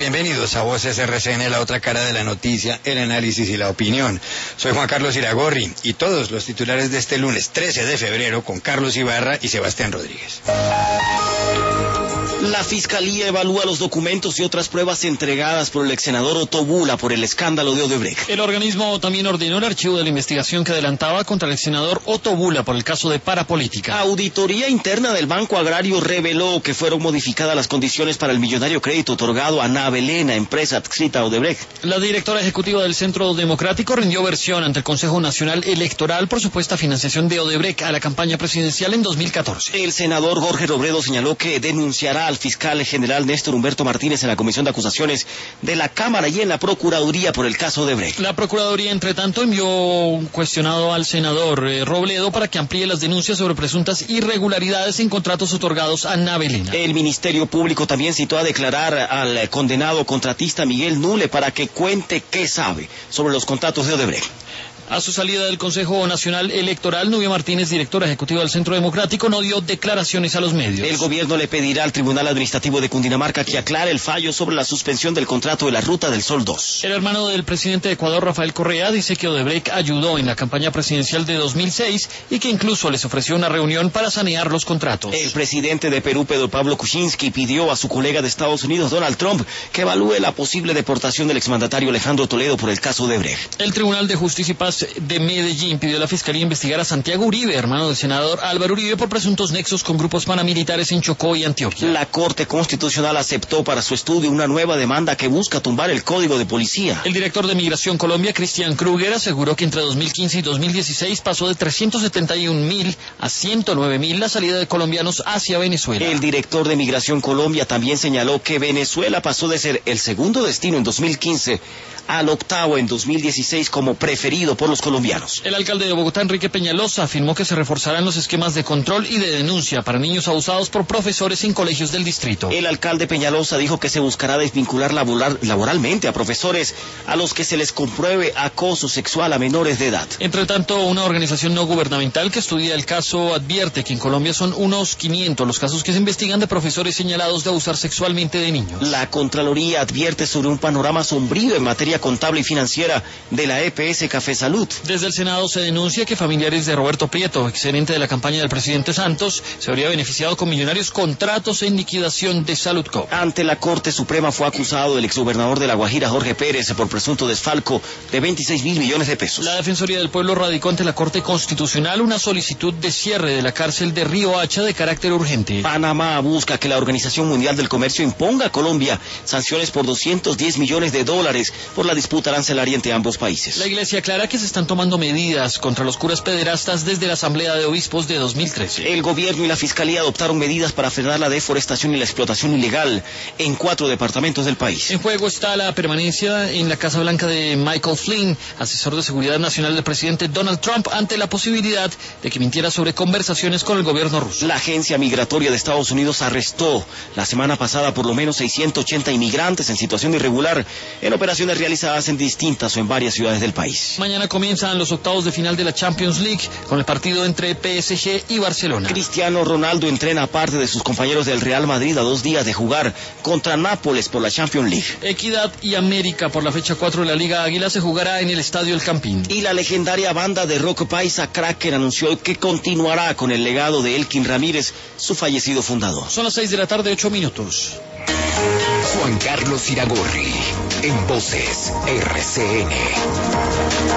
Bienvenidos a Voces RCN, la otra cara de la noticia, el análisis y la opinión. Soy Juan Carlos Iragorri y todos los titulares de este lunes 13 de febrero con Carlos Ibarra y Sebastián Rodríguez. La Fiscalía evalúa los documentos y otras pruebas entregadas por el ex senador Otto Bula por el escándalo de Odebrecht. El organismo también ordenó el archivo de la investigación que adelantaba contra el ex senador Otto Bula por el caso de parapolítica. Auditoría interna del Banco Agrario reveló que fueron modificadas las condiciones para el millonario crédito otorgado a Navelena, empresa adscrita a Odebrecht. La directora ejecutiva del Centro Democrático rindió versión ante el Consejo Nacional Electoral por supuesta financiación de Odebrecht a la campaña presidencial en 2014. El senador Jorge Robledo señaló que denunciará al fiscal general Néstor Humberto Martínez en la Comisión de Acusaciones de la Cámara y en la Procuraduría por el caso Odebrecht. La Procuraduría, entre tanto, envió un cuestionado al senador Robledo para que amplíe las denuncias sobre presuntas irregularidades en contratos otorgados a Navelena. El Ministerio Público también citó a declarar al condenado contratista Miguel Nule para que cuente qué sabe sobre los contratos de Odebrecht. A su salida del Consejo Nacional Electoral, Nubia Martínez, directora ejecutiva del Centro Democrático, no dio declaraciones a los medios. El gobierno le pedirá al Tribunal Administrativo de Cundinamarca que aclare el fallo sobre la suspensión del contrato de la Ruta del Sol 2. El hermano del presidente de Ecuador, Rafael Correa, dice que Odebrecht ayudó en la campaña presidencial de 2006 y que incluso les ofreció una reunión para sanear los contratos. El presidente de Perú, Pedro Pablo Kuczynski, pidió a su colega de Estados Unidos, Donald Trump, que evalúe la posible deportación del exmandatario Alejandro Toledo por el caso Odebrecht. El Tribunal de Justicia y Paz de Medellín pidió a la Fiscalía investigar a Santiago Uribe, hermano del senador Álvaro Uribe, por presuntos nexos con grupos paramilitares en Chocó y Antioquia. La Corte Constitucional aceptó para su estudio una nueva demanda que busca tumbar el Código de Policía. El director de Migración Colombia, Cristian Kruger, aseguró que entre 2015 y 2016 pasó de 371.000 a 109.000 la salida de colombianos hacia Venezuela. El director de Migración Colombia también señaló que Venezuela pasó de ser el segundo destino en 2015 al octavo en 2016 como preferido por los colombianos. El alcalde de Bogotá, Enrique Peñalosa, afirmó que se reforzarán los esquemas de control y de denuncia para niños abusados por profesores en colegios del distrito. El alcalde Peñalosa dijo que se buscará desvincular laboralmente a profesores a los que se les compruebe acoso sexual a menores de edad. Entre tanto, una organización no gubernamental que estudia el caso advierte que en Colombia son unos 500 los casos que se investigan de profesores señalados de abusar sexualmente de niños. La Contraloría advierte sobre un panorama sombrío en materia contable y financiera de la EPS Café Salud. Desde el Senado se denuncia que familiares de Roberto Prieto, excelente de la campaña del presidente Santos, se habría beneficiado con millonarios contratos en liquidación de Saludco. Ante la Corte Suprema fue acusado el exgobernador de La Guajira, Jorge Pérez, por presunto desfalco de 26.000 millones de pesos. La Defensoría del Pueblo radicó ante la Corte Constitucional una solicitud de cierre de la cárcel de Río Hacha de carácter urgente. Panamá busca que la Organización Mundial del Comercio imponga a Colombia sanciones por $210 millones por la disputa arancelaria entre ambos países. La Iglesia aclara que se están tomando medidas contra los curas pederastas desde la Asamblea de Obispos de 2013. El gobierno y la Fiscalía adoptaron medidas para frenar la deforestación y la explotación ilegal en 4 departamentos del país. En juego está la permanencia en la Casa Blanca de Michael Flynn, asesor de seguridad nacional del presidente Donald Trump, ante la posibilidad de que mintiera sobre conversaciones con el gobierno ruso. La Agencia Migratoria de Estados Unidos arrestó la semana pasada por lo menos 680 inmigrantes en situación irregular en operaciones realizadas en distintas o en varias ciudades del país. Mañana comienzan los octavos de final de la Champions League con el partido entre PSG y Barcelona. Cristiano Ronaldo entrena aparte de sus compañeros del Real Madrid a 2 días de jugar contra Nápoles por la Champions League. Equidad y América por la fecha 4 de la Liga Águila se jugará en el Estadio El Campín. Y la legendaria banda de rock paisa Kraken anunció que continuará con el legado de Elkin Ramírez, su fallecido fundador. Son las 6 de la tarde, 8 minutos. Juan Carlos Iragorri, en Voces RCN.